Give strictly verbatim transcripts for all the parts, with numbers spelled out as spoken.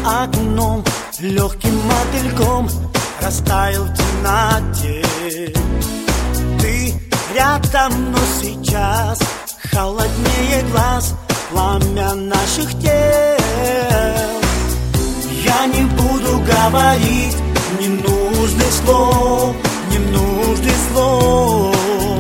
окном легким мотыльком растаял в темноте. Ты рядом, но сейчас холоднее глаз пламя наших тел. Я не буду говорить ненужных слов, ненужных слов.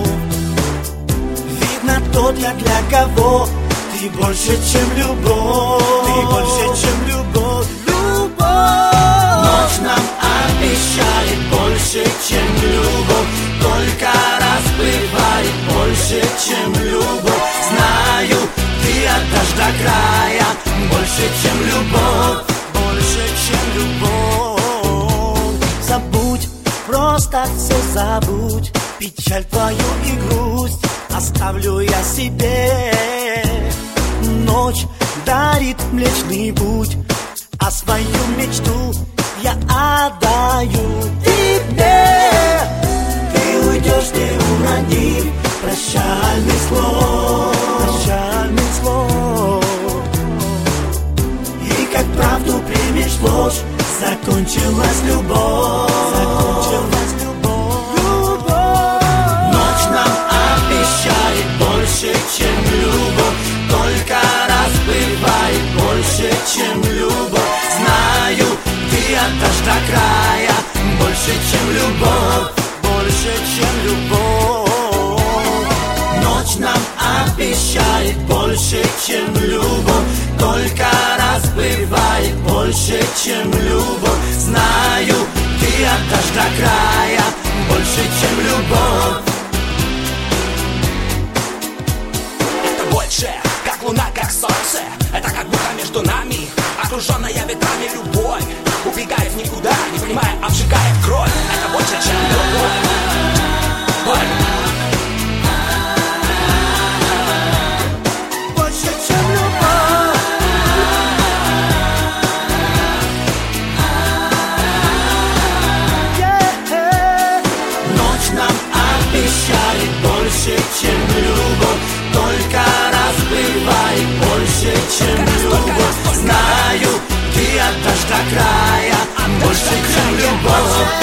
Видно, тот я, для кого ты больше, чем любовь. Ты больше, чем любовь, любовь. Ночь нам обещает больше, чем любовь. Только разбывает больше, чем любовь. Знаю, ты от дождя края больше, чем любовь. Больше, чем любовь. Забудь, просто все забудь. Печаль твою и грусть оставлю я себе. Ночь дарит Млечный Путь, а свою мечту я отдаю тебе. Ты уйдешь, не уронив прощальных слов, прощальных слов. И как правду примешь ложь, закончилась любовь, закончилась любовь, любовь. Ночь нам обещает больше, чем любовь. Только разбывает больше, чем любовь. Знаю, ты от дождя края больше, чем любовь. Больше, чем любовь. Ночь нам обещает больше, чем любовь. Только разбывает больше, чем любовь. Знаю, ты от дождя края больше, чем любовь. Это больше, как луна, как солнце. Это как будто между нами окруженная ветрами любовь убегает в никуда, не понимая, обжигает кровь. Это больше, чем любовь. Боль. Больше, чем любовь. Yeah. Ночь нам обещает больше, чем любовь. Только разбывает больше, чем любовь. Знаю, ты от дождя края больше, чем любовь.